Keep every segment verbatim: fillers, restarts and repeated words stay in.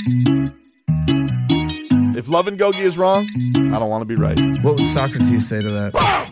If Love and Gogi is wrong, I don't want to be right. What would Socrates say to that?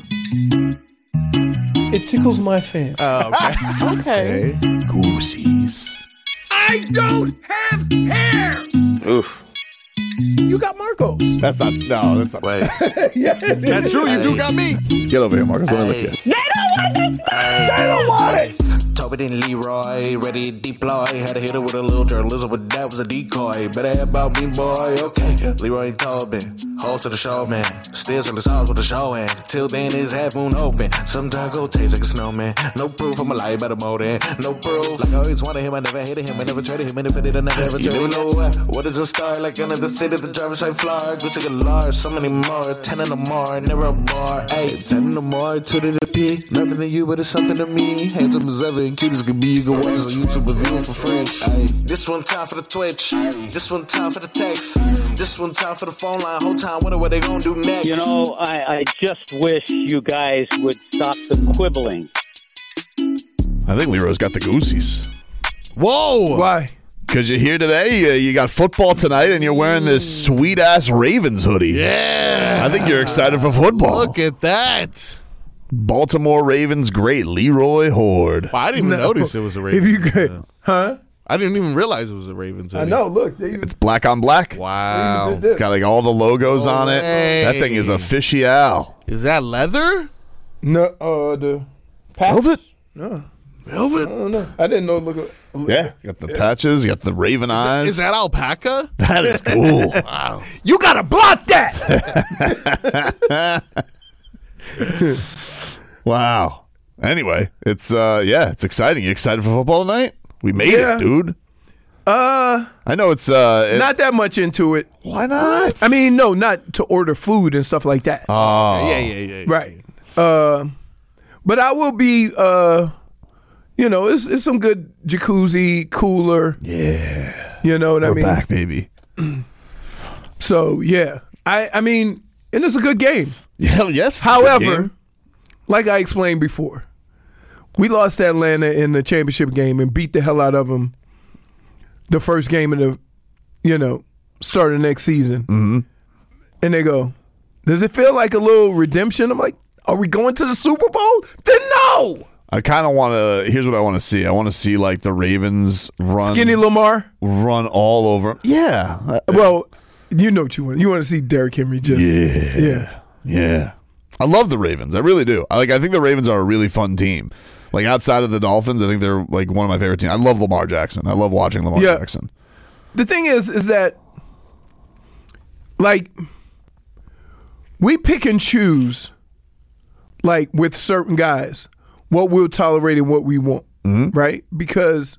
It tickles my fancy. Oh, okay. Okay. Goosies. I don't have hair. Oof. You got Marcos. That's not, no, that's not. Wait. Yeah, That's true, you do got me. Get over here, Marcus. Let me look at you. they don't want it. Toby and Leroy, ready to deploy. Had to hit her with a little journalism, but that was a decoy. Better have about me, boy. Okay, Leroy and Toby, hold to the show, man. Still in the sauce with the show, and till then it's half moon open. Sometimes go taste like a snowman. No proof, I'm a lie about a motor. No proof. Like I always wanted him, I never hated him, I never traded him, and if I did, I never ever traded him. You know what? What is a star? Like under the city, the driver's side floor. Gucci get large, so many more. Ten in the more, never a bar. Hey, ten in the more, two to the P. Nothing to you, but it's something to me. Handsome as ever and cute as can be. You can watch us on YouTube and view it for free. Ay. This one time for the Twitch. This one time for the text. This one time for the phone line. Whole time wonder what they gonna do next. You know, I, I just wish you guys would stop the quibbling. I think Leroy's got the Goosies. Whoa. Why? Because you're here today, uh, you got football tonight, and you're wearing this sweet-ass Ravens hoodie. Yeah. I think you're excited for football. Look at that. Baltimore Ravens great Leroy Horde. Wow, I didn't even No. notice it was a Ravens. If you could, huh? I didn't even realize it was a Ravens. I know. Look, they even, It's black on black. Wow. They It's got like all the logos No on it. way. That thing is official. Is that leather? no, uh, the patch. Velvet? No, Velvet? I don't know. I didn't know. Look, Yeah. You got the patches. You got the Raven eyes. Is that alpaca? That is cool. Wow. you gotta block that. Wow. Anyway, it's uh yeah, it's exciting. You excited for football tonight? We made Yeah. it, dude. Uh, I know it's uh it- not that much into it. why not? I mean, no, not to order food and stuff like that. oh. Yeah, yeah, yeah. yeah. Right. Uh, but I will be. Uh, you know, it's it's some good jacuzzi, cooler. Yeah. You know what I We're mean? back, baby. So yeah, I I mean, and it's a good game. Hell yes. it's a good However, game. like I explained before, we lost to Atlanta in the championship game and beat the hell out of them the first game of the, you know, start of next season. Mm-hmm. And they go, does it feel like a little redemption? I'm like, are we going to the Super Bowl? Then no. I kind of want to. Here's what I want to see. I want to see like the Ravens run, Skinny Lamar. run all over. Yeah, Uh, Well, you know what you want. You want to see Derrick Henry just. yeah, Yeah. yeah. I love the Ravens. I really do. I like. I think the Ravens are a really fun team. Like outside of the Dolphins, I think they're like one of my favorite teams. I love Lamar Jackson. I love watching Lamar Yeah. Jackson. The thing is, is that like we pick and choose, like with certain guys, what we'll tolerate and what we want, right? Because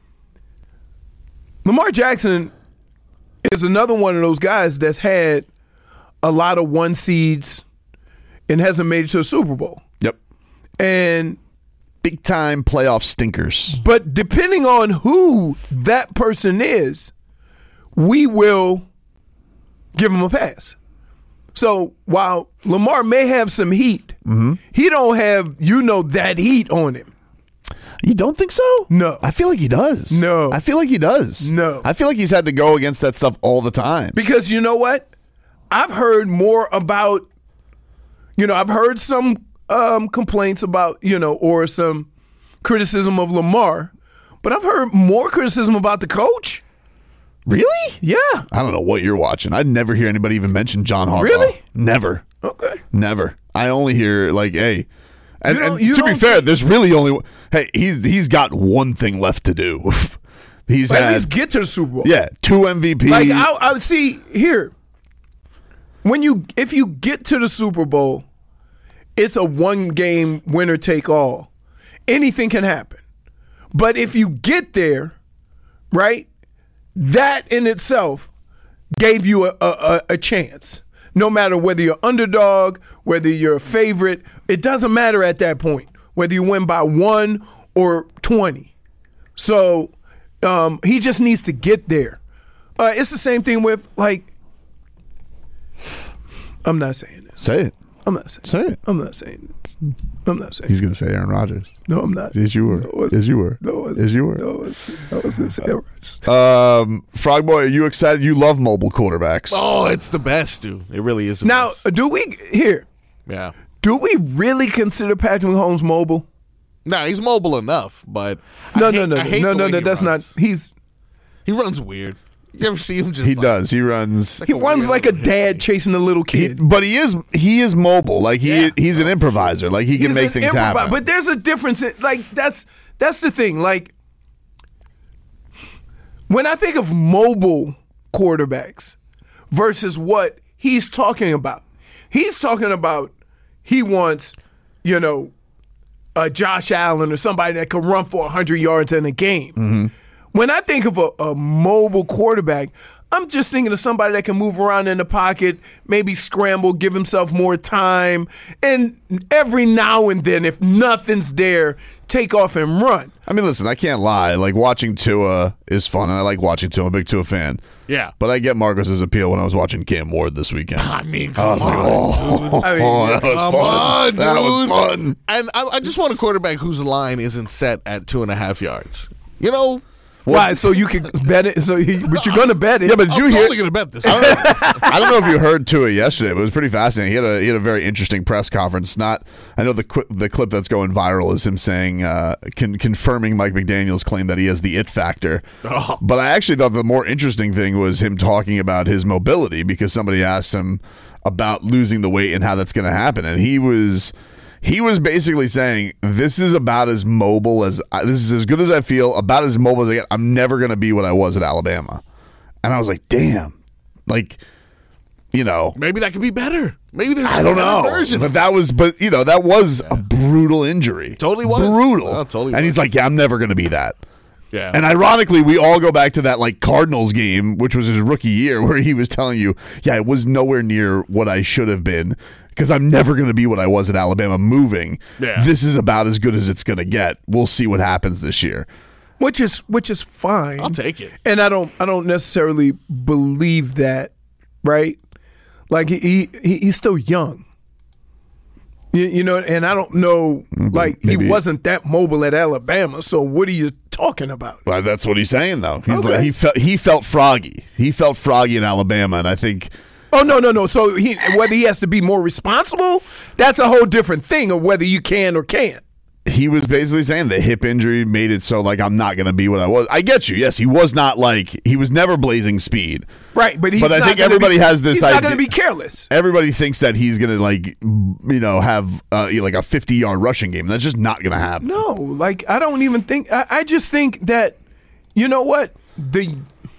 Lamar Jackson is another one of those guys that's had a lot of one seeds and hasn't made it to a Super Bowl. Yep. And Big time playoff stinkers. but depending on who that person is, we will give him a pass. So while Lamar may have some heat, he don't have, you know, that heat on him. You don't think so? No. I feel like he does. No. I feel like he does. No. I feel like he's had to go against that stuff all the time. Because you know what? I've heard more about, you know, I've heard some um, complaints about, you know, or some criticism of Lamar, but I've heard more criticism about the coach. Really? Yeah. I don't know what you're watching. I never hear anybody even mention John Harbaugh. Really? Never. Okay. Never. I only hear like, hey. And, You don't- and you to be don't fair, think- there's really only. Hey, he's he's got one thing left to do. he's At had least get to the Super Bowl. yeah two M V Ps. Like I, I see here, when you if you get to the Super Bowl, it's a one game winner take all. Anything can happen, but if you get there, right, that in itself gave you a, a, a chance. No matter whether you're underdog, whether you're a favorite, it doesn't matter at that point. Whether you win by one or twenty. So um, he just needs to get there. Uh, it's the same thing with like. I'm not saying this. Say it. I'm not saying. Say it. I'm not saying this. I'm not saying. He's going to say Aaron Rodgers. No, I'm not. Yes, you were. No, I wasn't. Yes, you were. No, I wasn't. Yes, you were. No, I wasn't. I was going to say Aaron Rodgers. Um, Frog Boy, are you excited? You love mobile quarterbacks. Oh, it's the best, dude. It really is the Now, best. do we here? Yeah. Do we really consider Patrick Mahomes mobile? Nah, he's mobile enough, but No, I no, hate- no, I hate no, the no, way no. he That's runs. not. He's He runs weird. You ever see him just? He like, does. He runs. he runs like a dad chasing a little He, kid. but he is he is mobile. Like he Yeah. he's an improviser. Like he can He's make an things improvi- happen. But there's a difference. In, like that's that's the thing. Like when I think of mobile quarterbacks versus what he's talking about, he's talking about he wants, you know, a Josh Allen or somebody that can run for one hundred yards in a game. Mm-hmm. When I think of a, a mobile quarterback, I'm just thinking of somebody that can move around in the pocket, maybe scramble, give himself more time, and every now and then, if nothing's there, take off and run. I mean, listen, I can't lie. Like watching Tua is fun, and I like watching Tua. I'm a big Tua fan. Yeah. But I get Marcus's appeal when I was watching Cam Ward this weekend. I mean, I come was like, on. oh, I mean, oh, that was Come fun. on, that was dude. fun. And I, I just want a quarterback whose line isn't set at two and a half yards. You know, Why? So you can bet it. So, he, but you're gonna bet it. Yeah, but did you I'm hear? totally gonna bet this. I don't, know, I don't know if you heard Tua yesterday, but it was pretty fascinating. He had a he had a very interesting press conference. Not, I know the qu- the clip that's going viral is him saying, uh, con- confirming Mike McDaniel's claim that he has the it factor. Oh. But I actually thought the more interesting thing was him talking about his mobility, because somebody asked him about losing the weight and how that's going to happen, and he was. He was basically saying, this is about as mobile as, this is as good as I feel, about as mobile as I get. I'm never going to be what I was at Alabama. And I was like, damn. Like, you know. Maybe that could be better. Maybe there's a I don't better know. version. But that was, but, you know, that was a brutal injury. Totally was. Brutal. Oh, totally and he's was. like, yeah, I'm never going to be that. yeah. And ironically, we all go back to that like Cardinals game, which was his rookie year, where he was telling you, yeah, it was nowhere near what I should have been, because I'm never going to be what I was at Alabama moving. Yeah. This is about as good as it's going to get. We'll see what happens this year. which is which is fine. I'll take it. And I don't I don't necessarily believe that, right? Like he, he he's still young. You, you know, and I don't know, like maybe- he wasn't that mobile at Alabama. So what are you talking about? Well, that's what he's saying, though. He's Okay. like he felt he felt froggy. He felt froggy in Alabama, and I think Oh no no no! So he whether he has to be more responsible, that's a whole different thing. Of whether you can or can't. he was basically saying the hip injury made it so like I'm not going to be what I was. I get you. Yes, he was not like he was never blazing speed. Right, but he's But I not think gonna everybody be- has this He's not idea- going to be careless. Everybody thinks that he's going to like you know have uh, like a fifty yard rushing game. That's just not going to happen. No, like I don't even think. I, I just think that you know what the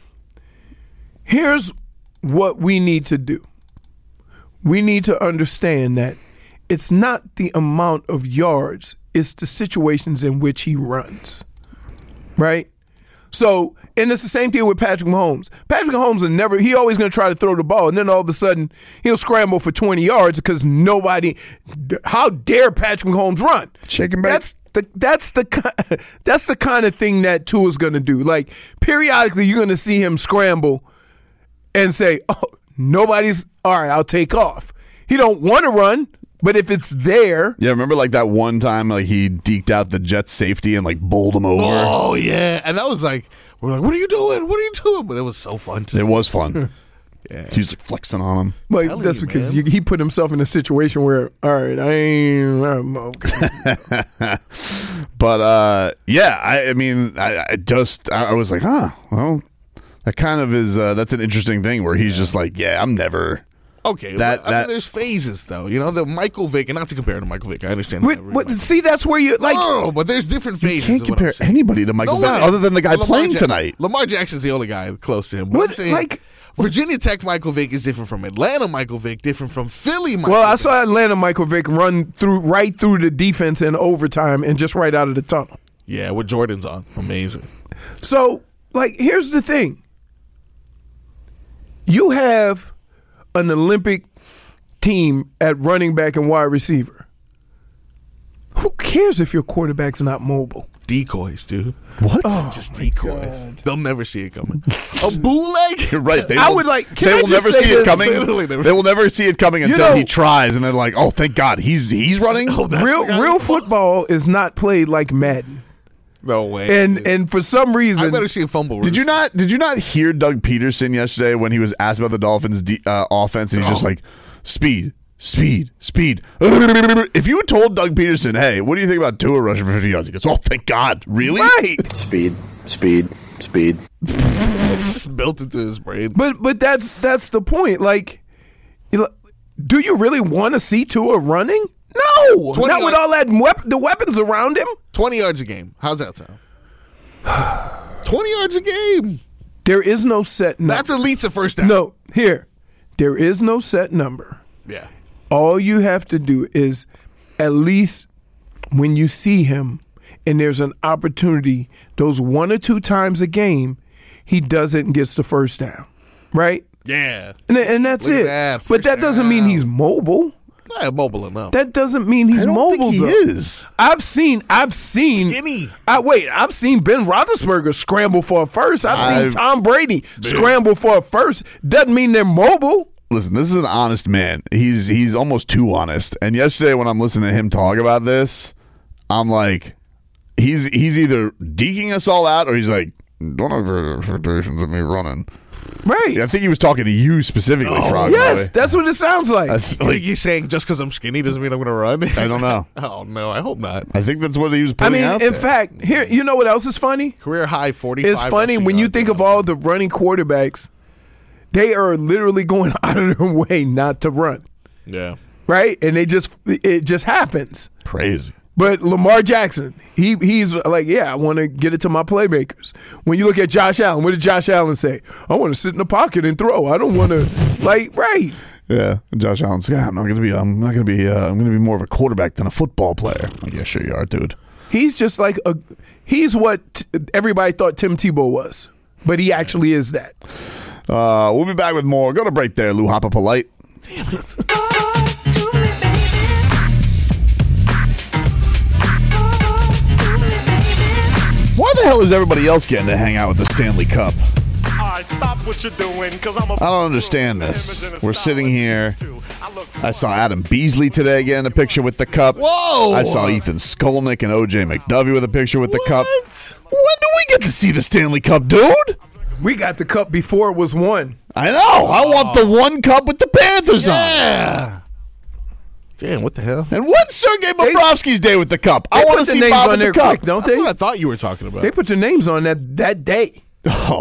here's what we need to do. We need to understand that it's not the amount of yards, it's the situations in which he runs. Right? So, and it's the same thing with Patrick Mahomes. Patrick Mahomes is never, he always going to try to throw the ball, and then all of a sudden he'll scramble for twenty yards because nobody, how dare Patrick Mahomes run? Chicken bake. That's the, that's the, ki- that's the kind of thing that Tua's going to do. Like, periodically you're going to see him scramble and say, oh, nobody's, all right, I'll take off. He don't want to run, but if it's there. Yeah, remember like that one time like he deked out the Jets safety and like bowled him over. Oh yeah, and that was like we're like, what are you doing? What are you doing? But it was so fun. To It see. was fun. Yeah, he was like flexing on him. Like, Telling that's you, because man. you, he put himself in a situation where, all right, I ain't, I'm okay. But uh, yeah, I, I mean, I, I just I, I was like, huh, well, that kind of is. Uh, that's an interesting thing where he's just like, yeah, I'm never. Okay, That- but, I that- mean, there's phases though. You know, the Michael Vick, and not to compare to Michael Vick. I understand. What, every what, Michael- see, that's where you, like, no, but there's different phases. Can't is what I'm compare saying. anybody to Michael No Vick one other is. than the guy Lamar playing Jackson- tonight. Lamar Jackson's the only guy close to him. But What, I'm saying, like- Virginia Tech Michael Vick is different from Atlanta Michael Vick, different from Philly Michael well, I Vick. saw Atlanta Michael Vick run through right through the defense in overtime and just right out of the tunnel. Yeah, with Jordan's on. Amazing. So, like, here's the thing. You have an Olympic team at running back and wide receiver. Who cares if your quarterback's not mobile? decoys, dude. What? Just decoys. They'll never see it coming. A bootleg? You're right. They I will, would like- can They I will just never say see it this? coming. Literally never- They will never see it coming until know- he tries, and they're like, "Oh, thank God, he's he's running." Oh, that's real the guy. real football is not played like Madden, No way. and dude. and for some I reason, better see a fumble. Did you not? Did you not hear Doug Peterson yesterday when he was asked about the Dolphins' de- uh, offense, and he's just like, "Speed, speed, speed." If you had told Doug Peterson, "Hey, what do you think about Tua rushing for fifty yards?" He goes, "Oh, thank God, really?" right? Speed, speed, speed. It's just built into his brain. But but that's that's the point. Like, you know, do you really want to see Tua running? No, twenty not with yards- all that wep- the weapons around him. twenty yards a game. How's that sound? twenty yards a game. There is no set number. That's at least a first down. No, here, there is no set number. Yeah. All you have to do is, at least when you see him and there's an opportunity, those one or two times a game, he does it and gets the first down, right? Yeah. And, and that's Look at it. that, but first that doesn't mean down. he's mobile. Not mobile enough. That doesn't mean he's I don't mobile. think he though. is. I've seen, I've seen. Skinny. I wait. I've seen Ben Roethlisberger scramble for a first. I've seen I've- Tom Brady scramble for a first. Doesn't mean they're mobile. Listen, this is an honest man. He's he's almost too honest. And yesterday, when I'm listening to him talk about this, I'm like, he's he's either deking us all out, or he's like, don't have great expectations of me running. Right. I think he was talking to you specifically, Frog. Yes, that's what it sounds like. I, I th- think like, he's saying just because I'm skinny doesn't mean I'm going to run. I don't know. Oh, no. I hope not. I think that's what he was I putting mean, out in there. fact, here, you know what else is funny? Career high forty-five. It's funny rushing when you yards. think of all the running quarterbacks, they are literally going out of their way not to run, Yeah. right? And they just it just happens. Crazy. But Lamar Jackson, he he's like, yeah, I want to get it to my playmakers. When you look at Josh Allen, what did Josh Allen say? I want to sit in the pocket and throw. I don't want to, like, right. Yeah, and Josh Allen's. Yeah, I'm not gonna be. I'm not gonna be. Uh, I'm gonna be more of a quarterback than a football player. Like, yeah, sure you are, dude. He's just like a. He's what t- everybody thought Tim Tebow was, but he actually is that. Uh, we'll be back with more. Go to break there, Lou Hopper Polite. Why the hell is everybody else getting to hang out with the Stanley Cup? Stop what you're doing, cause I'm a I don't understand this. We're sitting here. I saw Adam Beasley today getting a picture with the cup. Whoa! I saw Ethan Skolnick and O J McDovey with a picture with the cup. What? When do we get to see the Stanley Cup, dude? We got the cup before it was won. I know. I want the one cup with the Panthers on. Yeah. Damn, what the hell? And when's Sergei Bobrovsky's day with the cup? I They want to put the see names Bob on with the there cup. quick, don't That's they? what I thought you were talking about. They put their names on that that day. Oh,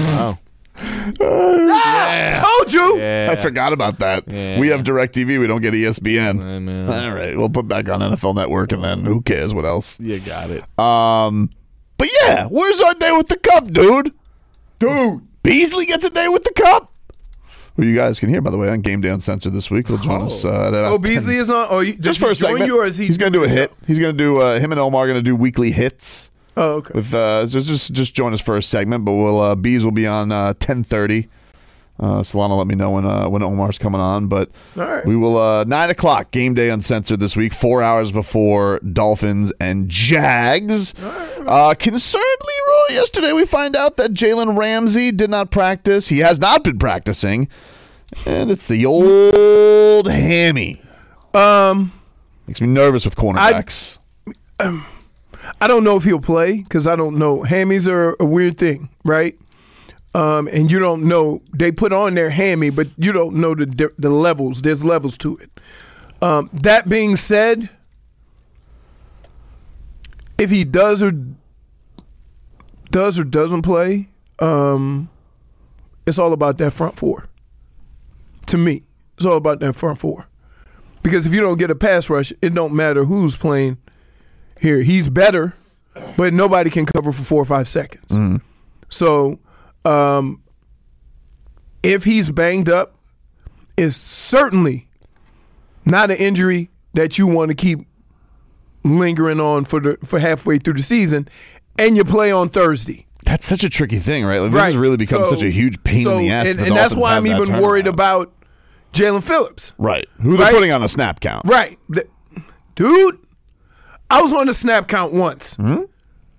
Told you. I forgot about that. Yeah. We have DirecTV. We don't get E S P N. I know. All right, we'll put back on N F L Network, and then who cares what else? You got it. Um, but yeah, where's our day with the cup, dude? Dude. Beasley gets a day with the cup. Who you guys can hear, by the way, on Game Day Uncensored this week. He'll join us. Uh, at about Oh, Beasley ten. is on. Oh, you, Just does for he a join segment. you, or is he He's going to do a hit. He's going to do. Uh, him and Omar are going to do weekly hits. Oh, okay. With uh, just just just join us for a segment, but we'll uh, Bees will be on uh, ten thirty. Uh, Solana, let me know when uh, when Omar's coming on, but All right. we will uh, nine o'clock Game Day Uncensored this week, four hours before Dolphins and Jags. Uh, concerned Leroy. Yesterday we find out that Jalen Ramsey did not practice. He has not been practicing, and it's the old hammy. Um, Makes me nervous with cornerbacks. I don't know if he'll play because I don't know. Hammies are a weird thing, right? Um, and you don't know. They put on their hammy, but you don't know the di- the levels. There's levels to it. Um, that being said, if he does or does or doesn't play, um, it's all about that front four. To me, it's all about that front four. Because if you don't get a pass rush, it don't matter who's playing. Here, he's better, but nobody can cover for four or five seconds. Mm-hmm. So, um, if he's banged up, it's certainly not an injury that you want to keep lingering on for the for halfway through the season, and you play on Thursday. That's such a tricky thing, right? Like, this Right. has really become So- such a huge pain so- in the ass. and, the and that's Dolphins why have I'm that even worried turnaround. about Jalen Phillips. Right. Who they're Right? putting on a snap count. Right. The- Dude, I was on the snap count once. Hmm?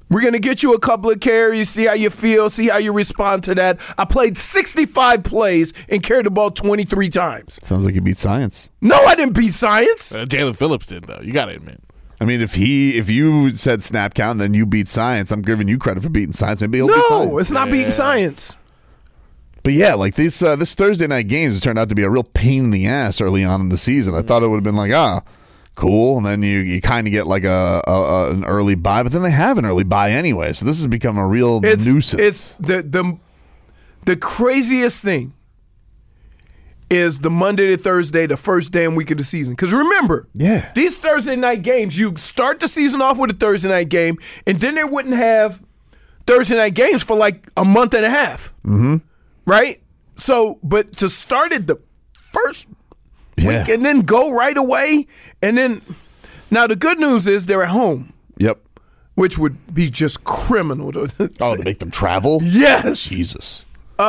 We're going to get you a couple of carries, see how you feel, see how you respond to that. I played sixty-five plays and carried the ball twenty-three times. Sounds like you beat science. No, I didn't beat science. Uh, Jalen Phillips did, though. You got to admit. I mean, if he, if you said snap count, then you beat science. I'm giving you credit for beating science. Maybe he'll beat science. No, it's not beating science. But yeah, like these uh, this Thursday night games has turned out to be a real pain in the ass early on in the season. I thought it would have been like, ah, cool, and then you, you kind of get like a, a, a an early bye, but then they have an early bye anyway. So this has become a real It's, nuisance. it's the the the craziest thing is the Monday to Thursday, the first damn week of the season. Because remember, Yeah. these Thursday night games, you start the season off with a Thursday night game, and then they wouldn't have Thursday night games for like a month and a half. Mm-hmm. Right? So, but to start it the first Yeah. week and then go right away, and then now the good news is they're at home, Yep. which would be just criminal to Oh, say. to make them travel? Yes. Jesus.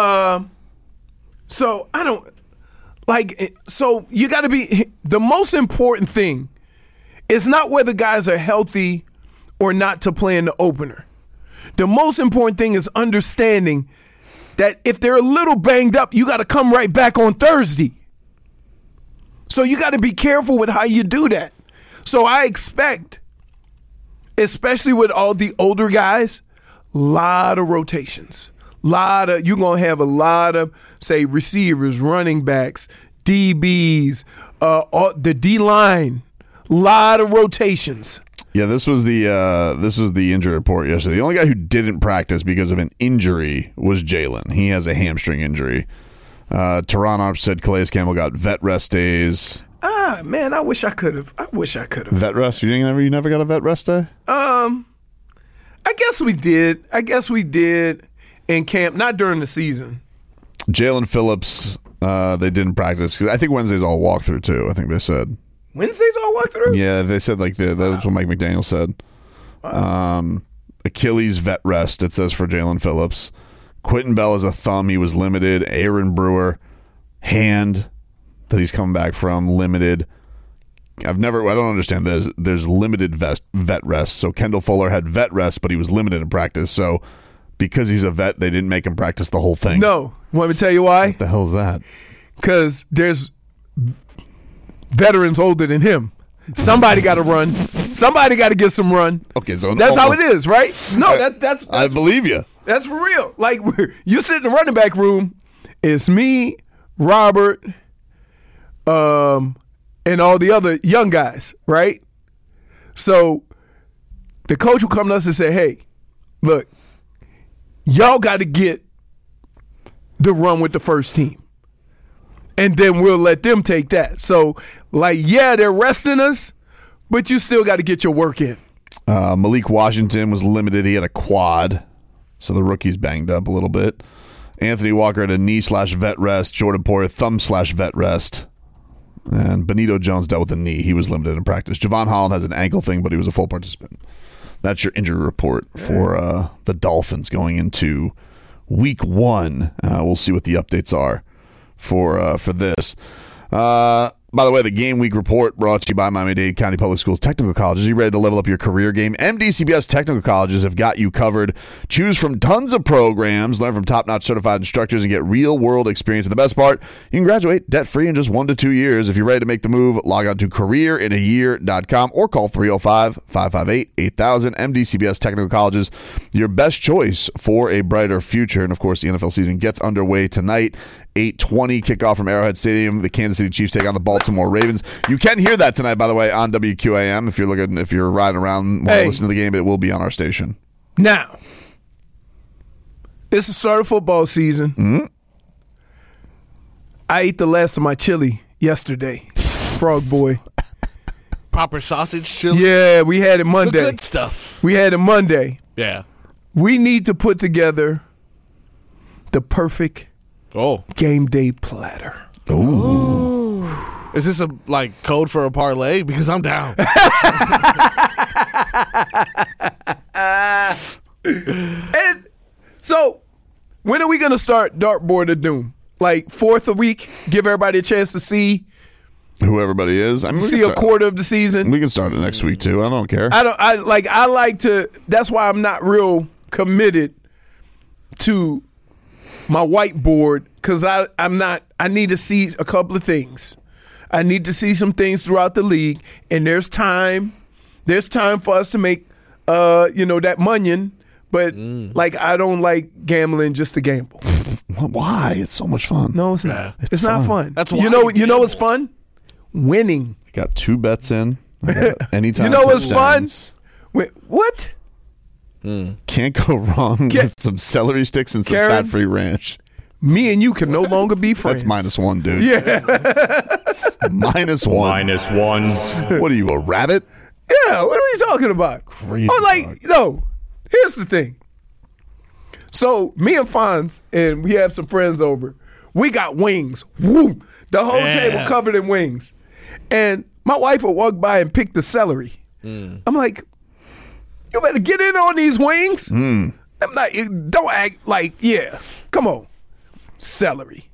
So I don't like. So you got to be. The most important thing is not whether guys are healthy or not to play in the opener. The most important thing is understanding that if they're a little banged up, you got to come right back on Thursday. So you got to be careful with how you do that. So I expect, especially with all the older guys, lot of rotations. Lot of you're gonna have a lot of say receivers, running backs, D Bs, uh, all, the D line. Lot of rotations. Yeah, this was the uh, this was the injury report yesterday. The only guy who didn't practice because of an injury was Jalen. He has a hamstring injury. Uh, Teron Arch said Calais Campbell got vet rest days. Ah, man, I wish I could have. I wish I could have. Vet rest? You didn't never you never got a vet rest day? Um, I guess we did. I guess we did in camp, not during the season. Jalen Phillips, uh, they didn't practice. 'Cause I think Wednesday's all walkthrough too. I think they said. Wednesdays all walk through. Yeah, they said like the, that's what Mike McDaniel said. Um, Achilles vet rest. It says for Jalen Phillips. Quentin Bell is a thumb. He was limited. Aaron Brewer hand that he's coming back from limited. I've never. I don't understand this. There's limited vet vet rest. So Kendall Fuller had vet rest, but he was limited in practice. So because he's a vet, they didn't make him practice the whole thing. No, want me to tell you why? What the hell is that? Because there's veterans older than him. Somebody got to run. Somebody got to get some run. Okay, so That's how it is, right? No, that, that's I that's, believe you. that's for real. Like you sit in the running back room, it's me, Robert, um, and all the other young guys, right? So the coach will come to us and say, "Hey, look, y'all got to get the run with the first team." And then we'll let them take that. So, like, yeah, they're resting us, but you still got to get your work in. Uh, Malik Washington was limited. He had a quad, so the rookie's banged up a little bit. Anthony Walker had a knee slash vet rest. Jordan Poyer, thumb slash vet rest. And Benito Jones dealt with a knee. He was limited in practice. Javon Holland has an ankle thing, but he was a full participant. That's your injury report for uh, the Dolphins going into week one. Uh, we'll see what the updates are for uh, for this. Uh, by the way, the Game Week Report brought to you by Miami-Dade County Public Schools Technical Colleges. Are you ready to level up your career game? M D C B S Technical Colleges have got you covered. Choose from tons of programs, learn from top-notch certified instructors, and get real-world experience. And the best part, you can graduate debt-free in just one to two years. If you're ready to make the move, log on to career in a year dot com or call three oh five, five five eight, eight thousand. M D C B S Technical Colleges, your best choice for a brighter future. And, of course, the N F L season gets underway tonight. eight twenty kickoff from Arrowhead Stadium. The Kansas City Chiefs take on the Baltimore Ravens. You can hear that tonight, by the way, on W Q A M. If you're looking, if you're riding around while Hey. listening to the game, it will be on our station. Now, it's the start of football season. Mm-hmm. I ate the last of my chili yesterday. Frog boy. Proper sausage chili. Yeah, we had it The Monday. good stuff. We had it Monday. Yeah. We need to put together the perfect Oh. game day platter. Is this a like code for a parlay? Because I'm down. And so, when are we going to start Dartboard of Doom? Like fourth a week? Give everybody a chance to see Who everybody is. I mean, we See can a start- quarter of the season. We can start it next week too. I don't care. I don't. I like. I like to. That's why I'm not real committed to my whiteboard because I. I'm not. I need to see a couple of things. I need to see some things throughout the league, and there's time. There's time for us to make, uh, you know, that money. But Mm. like, I don't like gambling just to gamble. Why? It's so much fun. No, it's not. It's, It's not fun. fun. That's you why know. you You know gamble. what's fun? Winning. Got two bets in. I got Anytime. You know what's fun? touchdowns. Wait, what? Can't go wrong Get- with some celery sticks and some Karen? fat-free ranch. Me and you can no longer be friends. That's minus one, dude. Yeah. Minus one. Minus one. What are you, a rabbit? Yeah, what are we talking about? Crazy oh, like, dog. no, here's the thing. So, me and Fonz, and we have some friends over, we got wings. Woo! The whole Yeah. table covered in wings. And my wife would walk by and pick the celery. I'm like, you better get in on these wings. I'm like, don't act like, yeah, come on. Celery.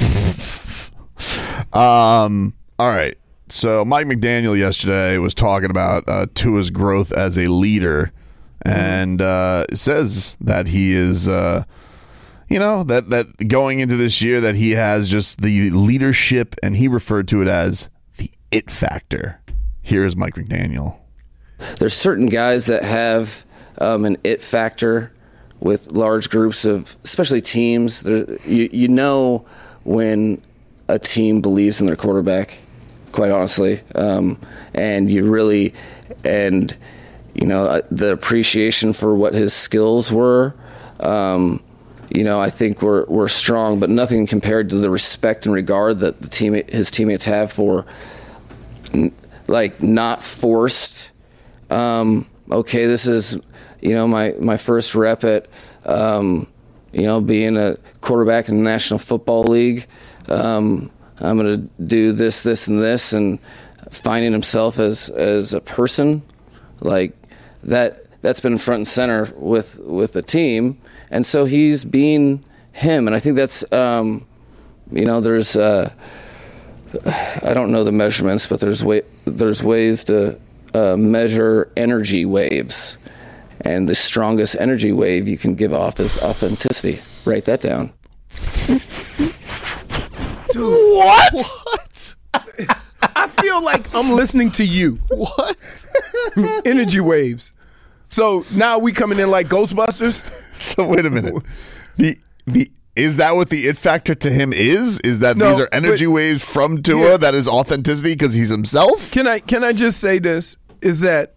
Um. All right. So Mike McDaniel yesterday was talking about uh, Tua's growth as a leader, and uh, says that he is, uh, you know, that that going into this year that he has just the leadership, and he referred to it as the it factor. Here's Mike McDaniel. There's certain guys that have um, an it factor with large groups of, especially teams. There, you you know when a team believes in their quarterback, quite honestly, um, and you really, and you know uh, the appreciation for what his skills were. Um, you know, I think we're we're strong, but nothing compared to the respect and regard that the team his teammates have for, n- like, not forced. Um, okay, this is, you know, my, my first rep at, um, you know, being a quarterback in the National Football League. Um, I'm going to do this, this, and this, and finding himself as, as a person, like that, that's been front and center with, with the team. And so he's being him. And I think that's, um, you know, there's, uh, I don't know the measurements, but there's way, there's ways to, Uh, measure energy waves, and the strongest energy wave you can give off is authenticity. Write that down. What? What? I feel like I'm listening to you. What? Energy waves. So now we coming in like Ghostbusters? So wait a minute. The the is that what the it factor to him is? Is that No, these are energy but- waves from Tua Yeah. that is authenticity because he's himself? Can I can I just say this? Is that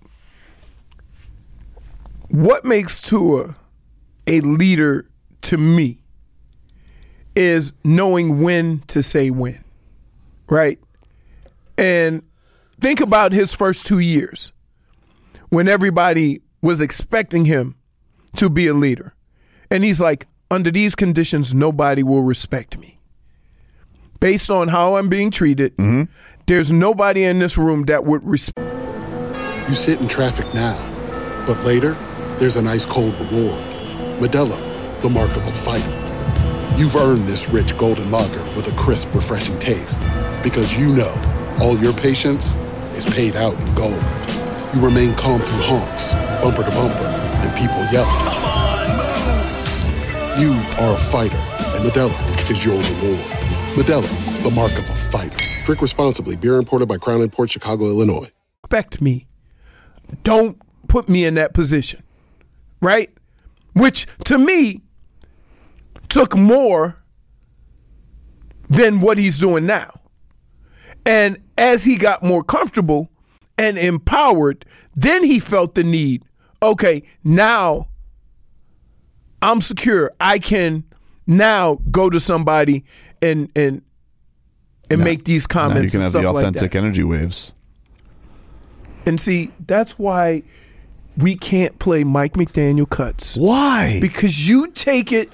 what makes Tua a leader to me is knowing when to say when, right? And think about his first two years when everybody was expecting him to be a leader. And he's like, under these conditions, nobody will respect me. Based on how I'm being treated, there's nobody in this room that would respect. You sit in traffic now, but later, there's an ice-cold reward. Modelo, the mark of a fighter. You've earned this rich golden lager with a crisp, refreshing taste. Because you know, all your patience is paid out in gold. You remain calm through honks, bumper to bumper, and people yelling. Come on, move! You are a fighter, and Modelo is your reward. Modelo, the mark of a fighter. Drink responsibly. Beer imported by Crown Imports, Chicago, Illinois. Respect me. Don't put me in that position, right? Which, to me, took more than what he's doing now. And as he got more comfortable and empowered, then he felt the need. Okay, now I'm secure. I can now go to somebody and and and Now- make these Now comments you can and have stuff the like authentic that. energy waves. And see, that's why we can't play Mike McDaniel cuts. Why? Because you take it.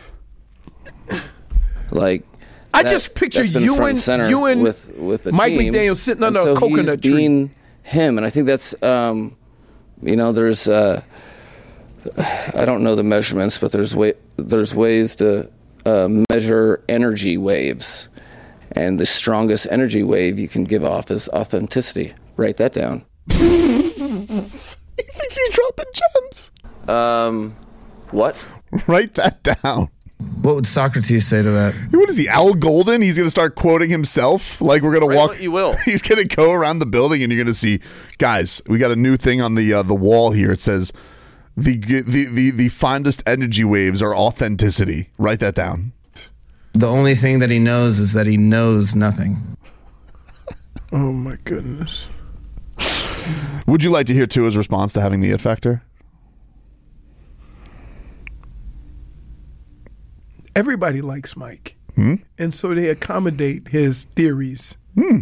Like, I that- just picture that's been you front and center you and with with the Mike team. McDaniel sitting And under a so coconut he's tree. being him, and I think that's um, you know, there's uh, I don't know the measurements, but there's way there's ways to uh, measure energy waves, And the strongest energy wave you can give off is authenticity. Write that down. He thinks he's dropping gems. Um, what? Write that down. What would Socrates say to that? What is he, Al Golden? He's going to start quoting himself? Like we're going to walk. You will. He's going to go around the building and you're going to see, guys, we got a new thing on the uh, the wall here. It says, the, the, the, the fondest energy waves are authenticity. Write that down. The only thing that he knows is that he knows nothing. Oh, my goodness. Would you like to hear Tua's response to having the it factor? Everybody likes Mike. Hmm? And so they accommodate his theories. Hmm.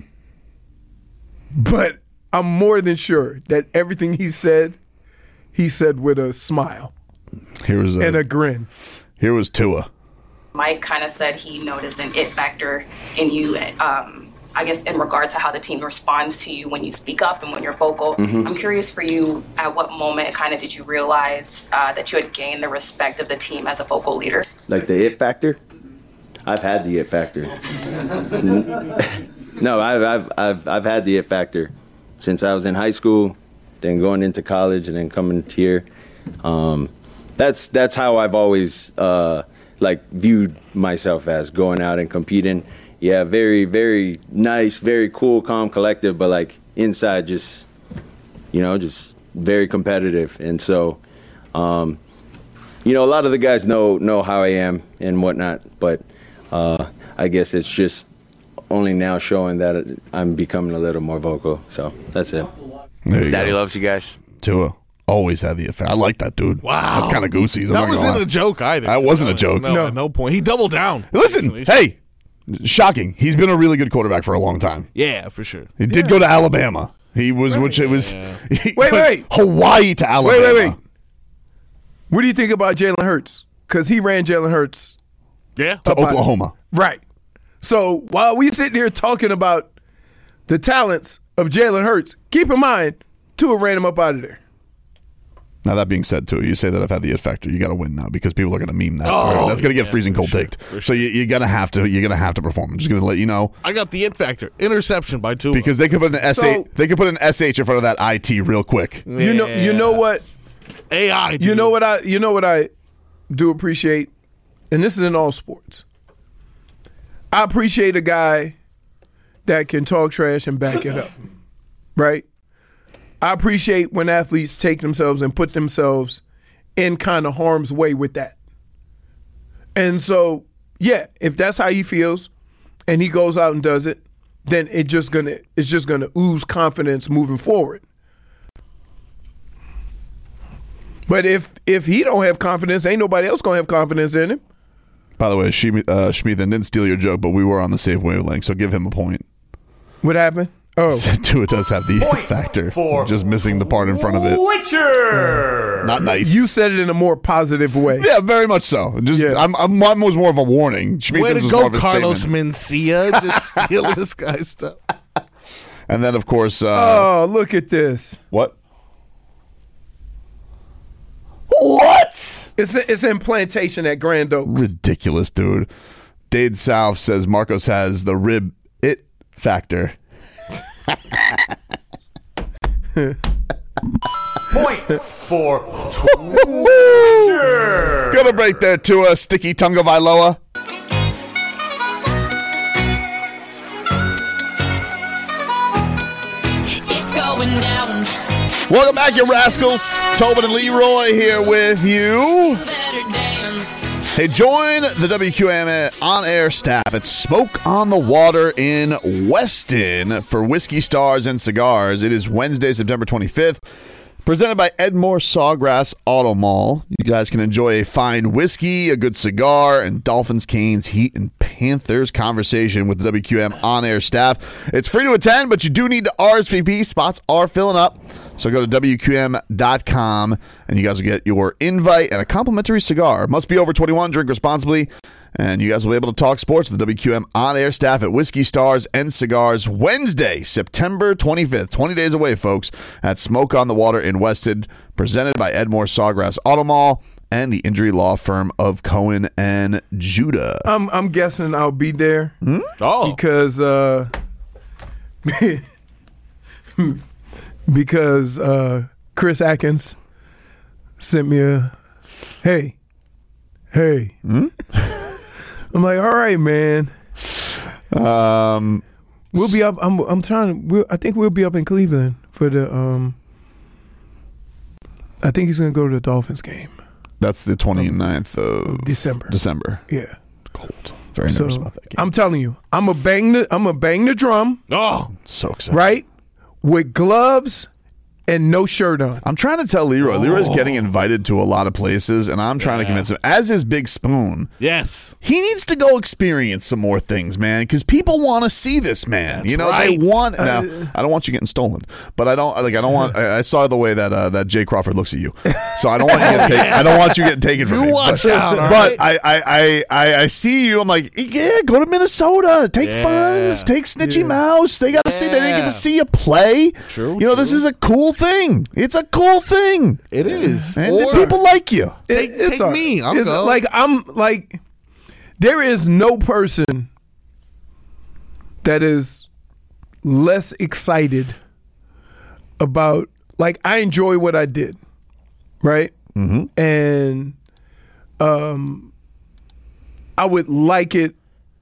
But I'm more than sure that everything he said, he said with a smile. Here was a, and a grin. Here was Tua. Mike kind of said he noticed an it factor in you, um, I guess, in regard to how the team responds to you when you speak up and when you're vocal. Mhm. I'm curious for you, at what moment kind of did you realize uh, that you had gained the respect of the team as a vocal leader? Like the it factor? I've had the it factor. No, I've, I've I've I've had the it factor since I was in high school, then going into college, and then coming here. Um, that's that's how I've always uh, like viewed myself as going out and competing. Yeah, very very nice, very cool, calm, collective, but like inside, just you know, just very competitive, and so. Um, You know, a lot of the guys know know how I am and whatnot, but uh, I guess it's just only now showing that I'm becoming a little more vocal. So that's it. Daddy loves you guys. Tua always had the effect. I like that dude. Wow. That's kind of goosey. I'm That not wasn't gonna lie. a joke either. That to be wasn't a honest. joke. No, at no point. He doubled down. Listen, hey, shocking. He's been a really good quarterback for a long time. Yeah, for sure. He did go to Alabama. He was, which it was, he Wait, went wait. Hawaii to Alabama. Wait, wait, wait. What do you think about Jalen Hurts? Because he ran Jalen Hurts yeah. to Oklahoma. Right. So while we sitting here talking about the talents of Jalen Hurts, keep in mind, Tua ran him up out of there. Now, that being said, too, you say that I've had the it factor. You got to win now because people are going to meme that. Oh, That's going to get yeah, freezing for cold sure, taked. So you, you're going to have to. You're going to have to perform. I'm just going to let you know I got the it factor. Interception by Tua. because they could put an S H. So- they could put an S H in front of that I T real quick. You know, you know what? A I. You know what I? You know what I do appreciate, and this is in all sports. I appreciate a guy that can talk trash and back it up, right? I appreciate when athletes take themselves and put themselves in kind of harm's way with that. And so, yeah, if that's how he feels, and he goes out and does it, then it just gonna it's just gonna ooze confidence moving forward. But if if he don't have confidence, ain't nobody else gonna have confidence in him. By the way, Shmi- uh, Schmieden didn't steal your joke, but we were on the same wavelength, so give him a point. What happened? Oh, Tua does have the it factor. Just missing the part in front of it. Witcher. Not nice. You said it in a more positive way. Yeah, very much so. Just Yeah. I'm, I'm, mine was more of a warning. Schmieden Way to was go, more of a Carlos statement. Mencia. Just stealing this guy's stuff. And then, of course, uh, Oh, look at this. what? What? It's it's in plantation at Grand Oaks. Ridiculous, dude. Dade South says Marcos has the rib it factor. Point for Woo! Got a break there to a sticky tongue of Iloa. It's going down. Welcome back, you rascals. Tobin and Leroy here with you. Better dance. Hey, join the W Q M on-air staff at Smoke on the Water in Weston for Whiskey Stars and Cigars. It is Wednesday, September twenty-fifth. Presented by Edmore Sawgrass Auto Mall. You guys can enjoy a fine whiskey, a good cigar, and Dolphins, Canes, Heat, and Panthers conversation with the W Q M on-air staff. It's free to attend, but you do need to R S V P. Spots are filling up. So go to W Q M dot com, and you guys will get your invite and a complimentary cigar. Must be over twenty-one, drink responsibly, and you guys will be able to talk sports with the W Q M on-air staff at Whiskey Stars and Cigars Wednesday, September twenty-fifth. twenty days away, folks, at Smoke on the Water in Weston, presented by Edmore Sawgrass Auto Mall. and the injury law firm of Cohen and Judah. I'm I'm guessing I'll be there. Hmm? Oh. Because uh, because uh, Chris Atkins sent me a hey, hey. Hmm? I'm like, all right, man. Um, we'll be up. I'm I'm trying. We'll, I think we'll be up in Cleveland for the. Um, I think he's gonna go to the Dolphins game. That's the twenty-ninth of December. December. Yeah. Cold. Very So, nervous about that game. I'm telling you, I'm a bang the I'm a bang the drum. Oh, so excited. Right, with gloves and no shirt on. I'm trying to tell Leroy. Oh. Leroy's getting invited to a lot of places, and I'm trying to convince him. As his Big Spoon, yes, he needs to go experience some more things, man, because people want to see this man. That's you know, right. they want. Uh, Now, I don't want you getting stolen, but I don't like. I don't want. I, I saw the way that uh, that Jay Crawford looks at you, so I don't want you getting taken. I don't want you getting taken from You me. watch but, out, all But right? I, I, I, I see you. I'm like, yeah, go to Minnesota. Take Yeah. funds. Take Snitchy Mouse. They got to see. They didn't get Yeah. to see you play. True, You know, this true. is a cool thing. It's a cool thing. It is. And Or- people like you. Take, It- it's take all- me. I'm it's go. like I'm like there is no person that is less excited about like I enjoy what I did, right? Mm-hmm. And um, I would like it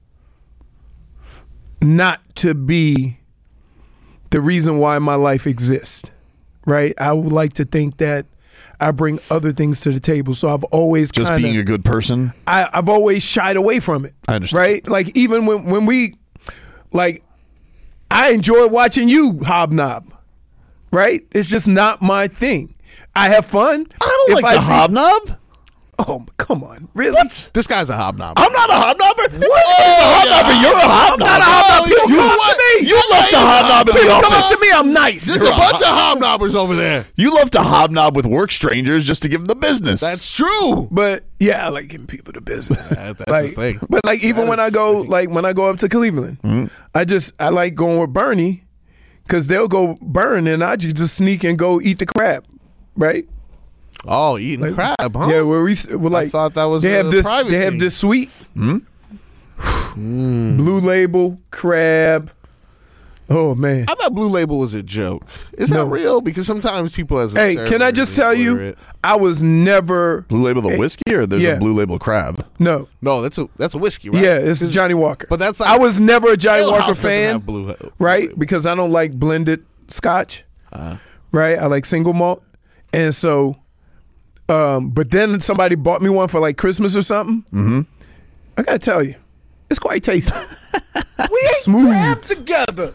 not to be the reason why my life exists, right? I would like to think that I bring other things to the table. So I've always Just kinda, being a good person. I, I've always shied away from it. I understand. Right? Like even when, when we like I enjoy watching you hobnob. Right? It's just not my thing. I have fun. I don't If like the see- hobnob. Oh, come on. Really? What? This guy's a hobnob. I'm not a hobnobber. What? Oh, a hobnobber? yeah. You're a hobnobber. I'm not a hobnob. People You, come up what? to me. You love to hobnob in the People come up office. to me, I'm nice. There's a bunch of hobnobbers over there. You love to hobnob with work strangers just to give them the business. That's true. But yeah, I like giving people the business. That- that's like, his thing. But like even when I go like when I go up to Cleveland, Mm-hmm. I just I like going with Bernie because they'll go burn and I ju- just sneak and go eat the crab, right? Oh, eating crab, huh? Yeah, where we we're like thought that was they a have this private they have thing. this sweet Hmm? Blue Label crab. Oh man. I thought Blue Label was a joke. Is that No. real? Because sometimes people as a Hey, server can I just they tell you, order it. I was never Blue Label the whiskey, or there's yeah. a Blue Label crab? no. No, that's a that's a whiskey, right? Yeah, it's Johnny Walker. But that's like I was never a Johnny Ale Walker House doesn't fan, have Blue, right? Because I don't like blended Scotch, Uh, right? I like single malt, and so, um, but then somebody bought me one for like Christmas or something. Mm-hmm. I gotta tell you, it's quite tasty. we ain't smooth together.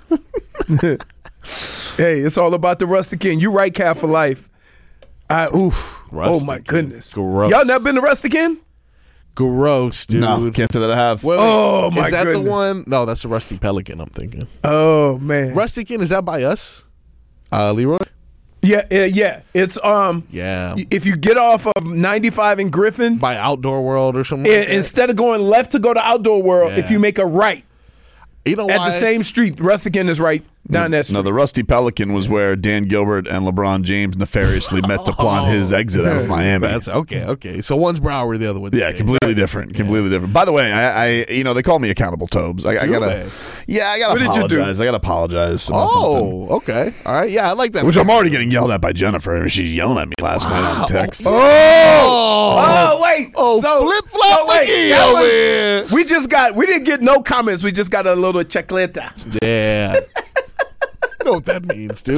Hey, it's all about the Rustican. You right, Cat for life. I oof. Oh my Rustican. goodness. Gross. Y'all never been to Rustican? Gross, dude. No, can't say that I have. Wait, wait, Oh, my Is that goodness. the one? No, that's a Rusty Pelican. I'm thinking. Oh man. Rustican, is that by us? Uh, Leroy. Yeah, yeah, yeah. It's um. Yeah. If you get off of ninety-five in Griffin, By Outdoor World or something. i- like that? instead of going left to go to Outdoor World, Yeah. if you make a right You know at why? the same street, Rustican is right down that street. No, the Rusty Pelican was where Dan Gilbert and LeBron James nefariously met to plot his exit out of Miami. That's okay. Okay. So one's Broward, the other one's Yeah, Dave. completely different. Completely different. By the way, I, I, you know, they call me Accountable Tobes. I, I Do gotta, they? yeah, I gotta What did you do? apologize. I gotta apologize. About something. Oh, okay. All right. Yeah, I like that. Which I'm already getting yelled at by Jennifer. I mean, she's yelling at me last night on text. Oh, oh, wait. Oh, flip flop so wait, McGee that over was- here. We just got. We didn't get no comments. We just got a little checkleta. Yeah. You know what that means, dude.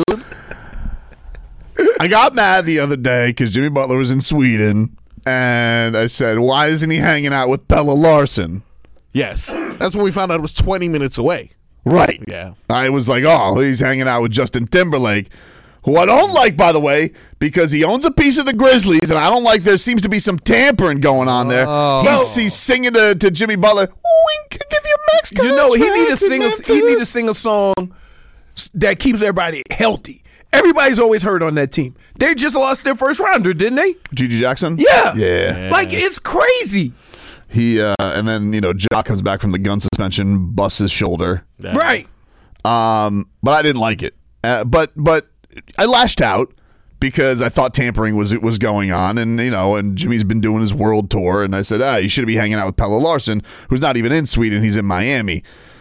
I got mad the other day because Jimmy Butler was in Sweden, and I said, "Why isn't he hanging out with Bella Larson?" Yes. That's when we found out it was twenty minutes away. Right. Yeah. I was like, "Oh, he's hanging out with Justin Timberlake." Who I don't like, by the way, because he owns a piece of the Grizzlies, and I don't like there seems to be some tampering going on there. Oh. He's, he's singing to, to Jimmy Butler. Wink, give you a max You know, he need to contract sing. in A, he need to Memphis. sing a song that keeps everybody healthy. Everybody's always hurt on that team. They just lost their first rounder, didn't they? Gigi Jackson? Yeah. Yeah. Like it's crazy. He uh, and then, you know, Ja comes back from the gun suspension, busts his shoulder. Right. Um, but I didn't like it. Uh, but but I lashed out because I thought tampering was was going on, and you know, and Jimmy's been doing his world tour, and I said, ah, you should be hanging out with Pelle Larsson, who's not even in Sweden, he's in Miami.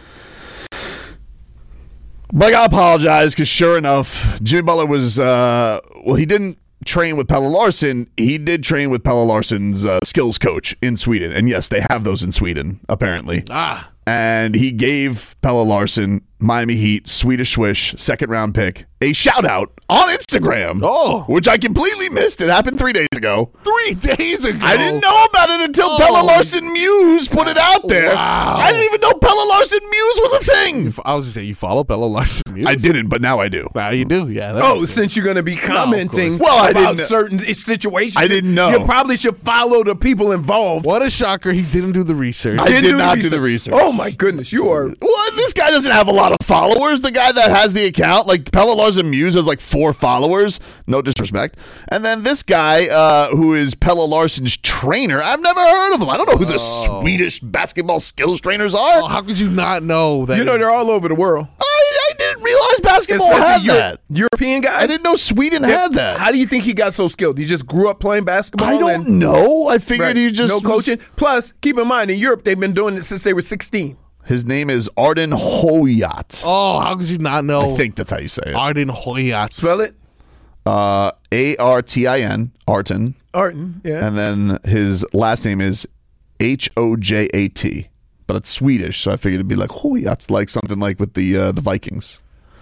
But I gotta apologize because sure enough, Jimmy Butler was uh, well, he didn't train with Pelle Larsson. He did train with Pelle Larsson's uh, skills coach in Sweden, and yes, they have those in Sweden apparently. Ah. And he gave Pelle Larsson, Miami Heat, Swedish Swish, second round pick, a shout out on Instagram. Oh. Which I completely missed. It happened three days ago. Three days ago. I didn't know about it until Oh. Pelle Larsson Muse put it out there. Wow. I didn't even know Pelle Larsson Muse was a thing. I was just saying, you follow Pelle Larsson Muse? I didn't, but now I do. Now you do, yeah. that Oh, makes sense. since you're going to be commenting Well, I about didn't- certain situations, I didn't know. You probably should follow the people involved. What a shocker. He didn't do the research. I Didn't did not do the research. Oh my goodness, you are. Well, this guy doesn't have a lot of followers. The guy that has the account, like Pelle Larsson Muse, has like four followers. No disrespect. And then this guy, uh, who is Pelle Larsson's trainer, I've never heard of him. I don't know who the Oh. Swedish basketball skills trainers are. Oh, how could you not know that? You know is- they're all over the world. I, I didn't realize basketball Especially had Euro- that. European guys. I didn't know Sweden had that. How do you think he got so skilled? He just grew up playing basketball. I don't and- know. I figured Right. he just no was- coaching. Plus, keep in mind in Europe they've been doing it since they were sixteen. His name is Arden Hoyat. Oh, how could you not know? I think that's how you say it. Arden Hoyat. Spell it. Uh, A R T I N, Arten. Arden. Yeah. And then his last name is H O J A T. But it's Swedish, so I figured it'd be like Hoyat, like something like with the uh, the Vikings.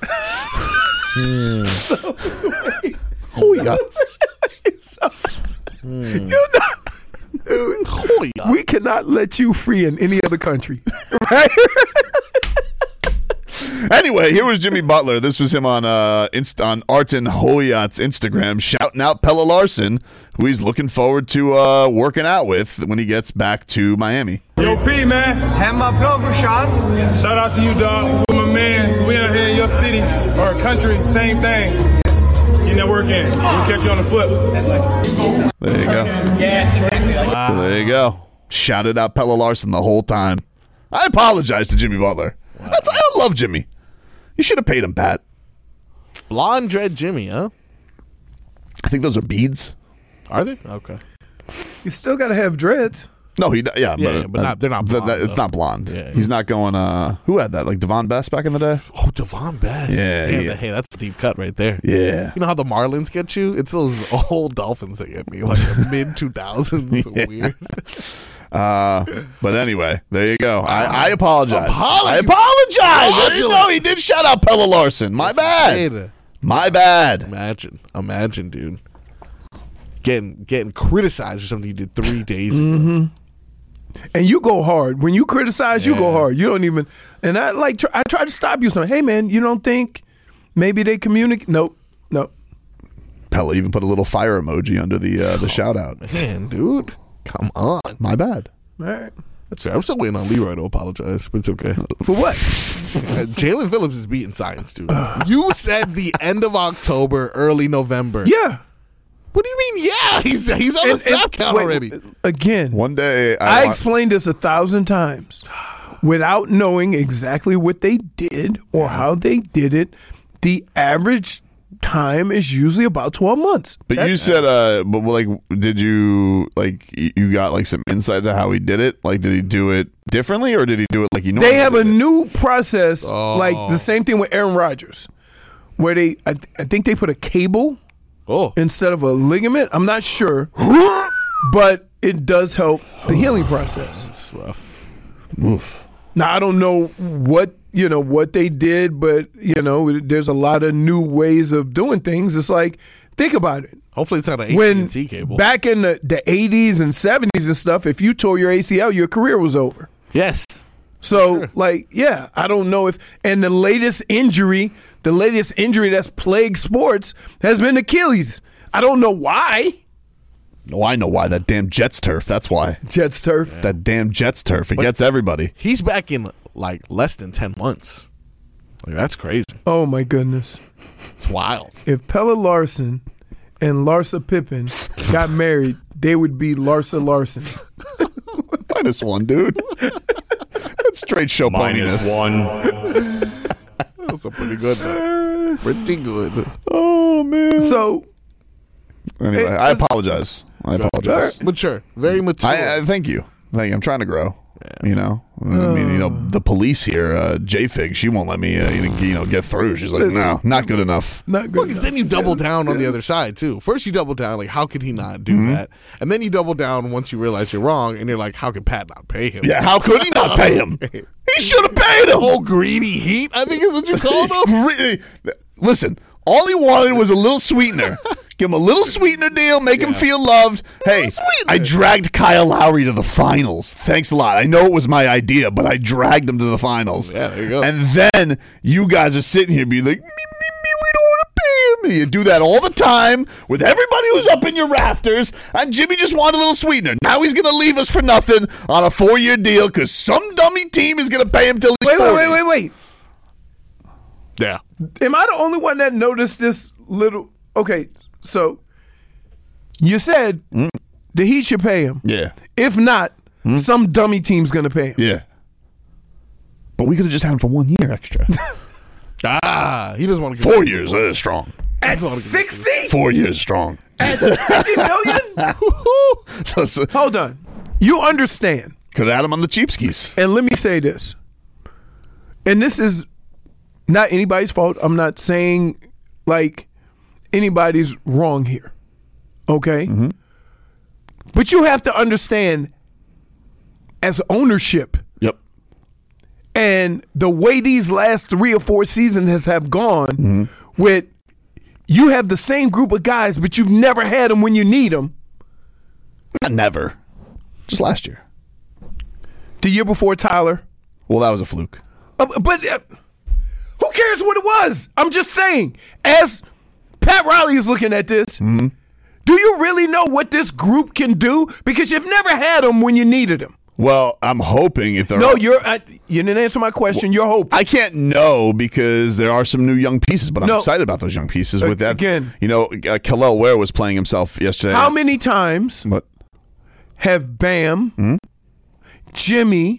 Hoyat. So, you know, dude, we cannot let you free in any other country, right? Anyway, here was Jimmy Butler. This was him on uh, Inst- on Arten Hoyat's Instagram, shouting out Pelle Larsson, who he's looking forward to uh, working out with when he gets back to Miami. Yo, P, man. Hemma blogger, Sean. Shout out to you, dog. You my man. We out here in your city or country, same thing. Get that work in. We'll catch you on the flip. There you go. Yeah, exactly. Like So there you go. Shouted out Pelle Larsson the whole time. I apologize to Jimmy Butler. That's, I love Jimmy. You should have paid him, Pat. Blonde dread Jimmy, huh? I think those are beads. Are they? Okay. You still got to have dreads. No, he yeah, Yeah, but, yeah, but not- they're not th- blonde, that- it's though. not blonde. Yeah, He's yeah. not going. Uh, who had that? Like Devon Best back in the day. Oh, Devon Best. Yeah, Damn, yeah. that- hey, that's a deep cut right there. Yeah. You know how the Marlins get you? It's those old Dolphins that get me, like mid two thousands. Yeah. Weird. Uh, but anyway, there you go. I, I apologize. Apology. I apologize. I didn't Fraudulent. know he did shout out Pelle Larsson. My bad. Hey, My bad. Imagine, imagine, dude, getting getting criticized for something you did three days ago. Mm-hmm. And you go hard. When you criticize, you go hard. You don't even. And I like. Try, I try to stop you. So, hey, man, you don't think maybe they communicate? Nope. Nope. Pelle even put a little fire emoji under the uh, the shout out. Man, dude, come on. My bad. All right. That's fair. I'm still waiting on Leroy to apologize, but it's okay. For what? Uh, Jalen Phillips is beating science, dude. You said the end of October, early November. Yeah. What do you mean? Yeah, he's he's on the And- snap and- count wait, already. Again, One day, I, I, want- explained this a thousand times without knowing exactly what they did or how they did it. The average time is usually about twelve months. But you That's- said, uh, but like, did you like you got like some insight to how he did it? Like, did he do it differently, or did he do it like you know? they have a new process, like the same thing with Aaron Rodgers, where they, I, th- I think they put a cable Oh, instead of a ligament. I'm not sure, but it does help the healing process. it's rough. Oof. Now I don't know what you know what they did, but you know there's a lot of new ways of doing things. It's like think about it. Hopefully, it's not an A T When and T cable. back in the, the eighties and seventies and stuff, if you tore your A C L, your career was over. yes. So, like, yeah, I don't know if. And the latest injury, the latest injury that's plagued sports has been Achilles. I don't know why. Oh, I know why. That damn Jets turf. That's why. Jets turf. It's that damn Jets turf. It gets everybody. He's back in like less than ten months. Like that's crazy. Oh my goodness! It's wild. If Pelle Larsson and Larsa Pippen got married, they would be Larsa Larson. Minus one, dude. That's straight show Minus boniness. one. That's a pretty good. Man. Pretty good. Oh man. So, Anyway, It- I apologize. I apologize. Mature. Very mature. I, I thank you. Thank you. I'm trying to grow. You know, I mean, you know, the police here, uh, J-Fig, she won't let me, uh, you know, get through. She's like, Listen. no, not good enough. Not good. Well, because enough. then you double down on the other side, too. First, you double down, like, how could he not do Mm-hmm. that? And then you double down once you realize you're wrong, and you're like, how could Pat not pay him? Yeah, how could he not pay him? He should have paid him. Oh, greedy heat, I think is what you call him. Really- Listen, all he wanted was a little sweetener. Give him a little sweetener deal, make him feel loved. Hey, I dragged Kyle Lowry to the finals. Thanks a lot. I know it was my idea, but I dragged him to the finals. Yeah, there you go. And then you guys are sitting here being like, me, me, me, we don't want to pay him. You do that all the time with everybody who's up in your rafters, and Jimmy just wanted a little sweetener. Now he's going to leave us for nothing on a four-year deal because some dummy team is going to pay him till he's Wait, wait, forty. wait, wait, wait. Yeah. Am I the only one that noticed this little? Okay, so you said the Heat should pay him. Yeah. If not, some dummy team's going to pay him. Yeah. But we could have just had him for one year extra. Ah, he doesn't want to get Four years, uh, strong. At sixty? Four years strong. At fifty million? So, so, Hold on. You understand. could have had him on the cheap skis. And let me say this. And this is not anybody's fault. I'm not saying like anybody's wrong here. Okay? Mm-hmm. But you have to understand as ownership Yep. and the way these last three or four seasons has have gone Mm-hmm. with you have the same group of guys, but you've never had them when you need them. Never. Just last year. The year before Tyler. Well, that was a fluke. Uh, but uh, who cares what it was? I'm just saying, as Pat Riley is looking at this, Mm-hmm. do you really know what this group can do? Because you've never had them when you needed them. Well, I'm hoping if there No, are, you're. Uh, you didn't answer my question. You're hoping. I can't know because there are some new young pieces, but I'm No. excited about those young pieces. With that, Again. you know, uh, Khalil Ware was playing himself yesterday. How many times What? have Bam, Mm-hmm. Jimmy,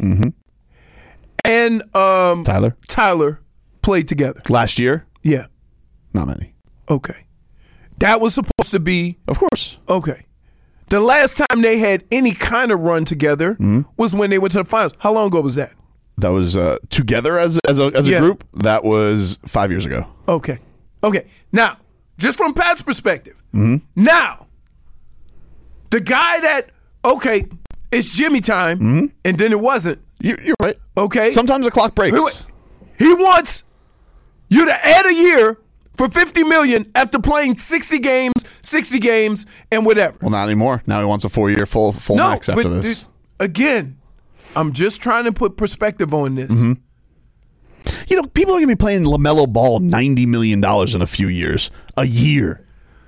and um, Tyler? Tyler played together? Last year? Yeah. Not many. Okay. That was supposed to be. Of course. Okay. The last time they had any kind of run together Mm-hmm. was when they went to the finals. How long ago was that? That was uh, together as as a, as a Yeah. group. That was five years ago. Okay. Okay. Now, just from Pat's perspective, Mm-hmm. now, the guy that, okay, it's Jimmy time, Mm-hmm. and then it wasn't. You're, you're right. Okay. Sometimes the clock breaks. He, he wants you to add a year for fifty million dollars after playing sixty games, sixty games, and whatever. Well, not anymore. Now he wants a four year full full No, max after but this. th- again, I'm just trying to put perspective on this. Mm-hmm. You know, people are going to be playing LaMelo Ball ninety million dollars in a few years. A year.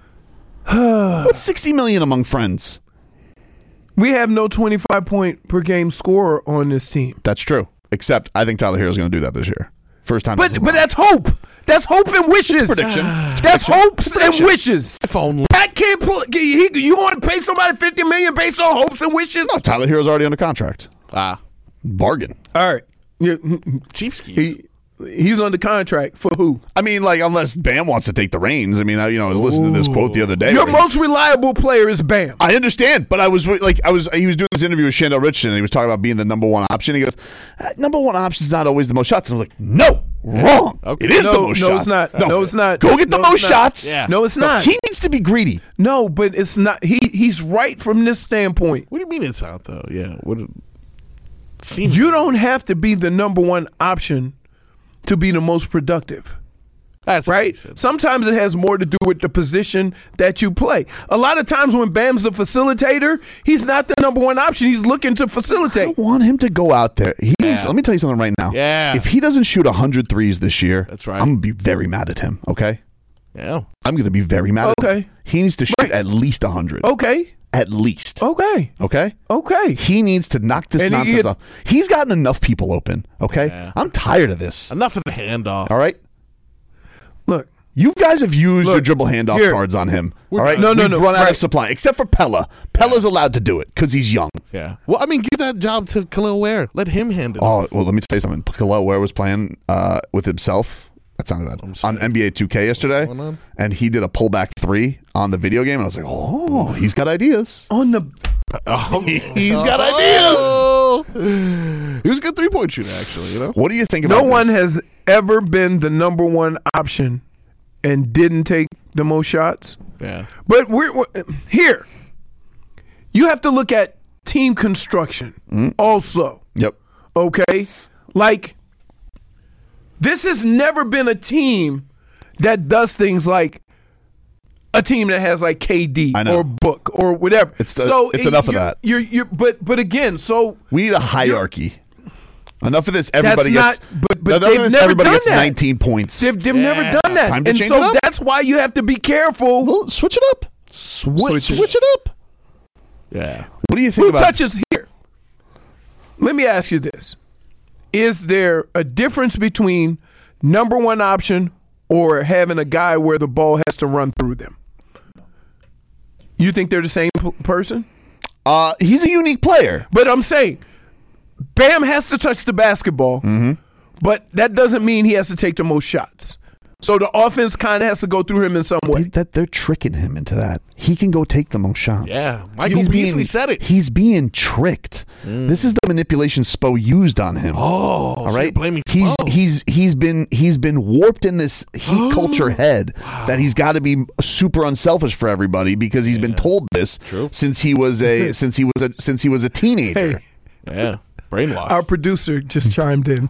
What's sixty million dollars among friends? We have no twenty-five point per game scorer on this team. That's true. Except I think Tyler Hero's going to do that this year. First time. But but that's hope. That's hope and wishes. It's a prediction. It's a That's prediction. hopes It's a prediction. and wishes. If only. Pat can't pull. He, you want to pay somebody fifty million dollars based on hopes and wishes? No, Tyler Hero's already under contract. Ah. Bargain. All right. Yeah, Cheap skis. he, he's under contract for who? I mean, like, unless Bam wants to take the reins. I mean, I, you know, I was listening to this quote the other day. Your where he- most reliable player is Bam. I understand, but I was like, I was. He was doing this interview with Shandell Richardson, and he was talking about being the number one option. He goes, uh, "Number one option is not always the most shots." And I was like, "No, wrong. Okay. It is no, the most no, shots. it's not. No, it's not. Go get the No, most it's not. shots. Yeah. No, it's No, not. he needs to be greedy. No, but it's not. He he's right from this standpoint. What do you mean it's out, though? Yeah. What? Seems You don't have to be the number one option to be the most productive. That's Right? Sometimes it has more to do with the position that you play. A lot of times when Bam's the facilitator, he's not the number one option. He's looking to I facilitate. want him to go out there. He needs, Yeah. let me tell you something right now. Yeah. If he doesn't shoot one hundred threes this year, That's right. I'm going to be very mad at him, okay? Yeah. I'm going to be very mad at him. Okay. He needs to shoot Right. at least one hundred. Okay. At least. Okay. Okay? Okay. He needs to knock this And he- nonsense he- off. He's gotten enough people open, okay? Yeah. I'm tired of this. Enough of the handoff. All right? Look. You guys have used Look, your dribble handoff here. cards on him. All right? No, no, We've no, run out right. of supply, except for Pella. Pella's allowed to do it because he's young. Yeah. Well, I mean, give that job to Khalil Ware. Let him hand it. Oh, well, let me tell you something. Khalil Ware was playing uh, with himself That sounded bad. On N B A two K yesterday, and he did a pullback three on the video game, and I was like, oh, he's got ideas. On the, oh, he's got ideas. He was a good three point shooter, actually. You know. What do you think about No this? one has ever been the number one option and didn't take the most shots. Yeah. But we're, we're here. You have to look at team construction Mm-hmm. also. Yep. Okay? Like, this has never been a team that does things like a team that has like K D I know. or Book or whatever. It's the- it's enough of you're- that. You're, you're, but but again, so We need a hierarchy. Enough of this. Everybody that's gets. not. But but enough they've of this. never Everybody done gets that. nineteen points. They've, they've never done that, Time to and change so it up. that's why you have to be careful. Well, switch it up. Switch, switch it up. Yeah. What do you think Who about? touches here? Let me ask you this: is there a difference between number one option or having a guy where the ball has to run through them? You think they're the same p- person? Uh, he's a unique player. But I'm saying, Bam has to touch the basketball, Mm-hmm. but that doesn't mean he has to take the most shots. So the offense kind of has to go through him in some way. That they're tricking him into that. He can go take the most shots. Yeah. Michael He's Beasley being- said it. He's being tricked. This is the manipulation Spo used on him. Oh, all so you're right. blaming he's Spo. he's he's been he's been warped in this heat culture head that he's got to be super unselfish for everybody because he's been told this since he was a since he was a since he was a teenager. Hey, Yeah. Brainwash. our producer just chimed in.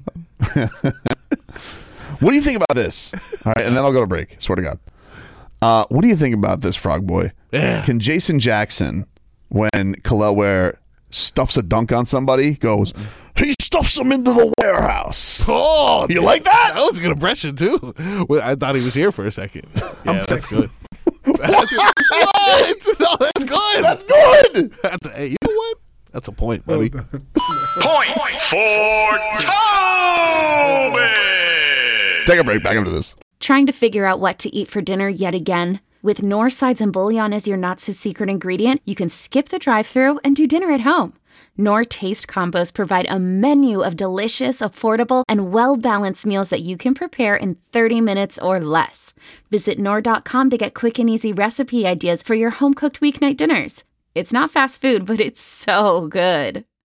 What do you think about this? All right, and then I'll go to break. Swear to God. Uh, what do you think about this, Frog Boy? Yeah. Can Jason Jackson, when Khalil Ware stuffs a dunk on somebody, goes, he stuffs him into the warehouse? Oh, You like that? That was a good impression too. Well, I thought he was here for a second. Yeah, that's good. That's good. What? No, that's good. That's good. That's a, hey, you know what? That's a point, buddy. Point for Toby. Take a break. Back into this. Trying to figure out what to eat for dinner yet again? With Knorr Sides and Bouillon as your not-so-secret ingredient, you can skip the drive-thru and do dinner at home. Knorr Taste Combos provide a menu of delicious, affordable, and well-balanced meals that you can prepare in thirty minutes or less. Visit Knorr dot com to get quick and easy recipe ideas for your home-cooked weeknight dinners. It's not fast food, but it's so good.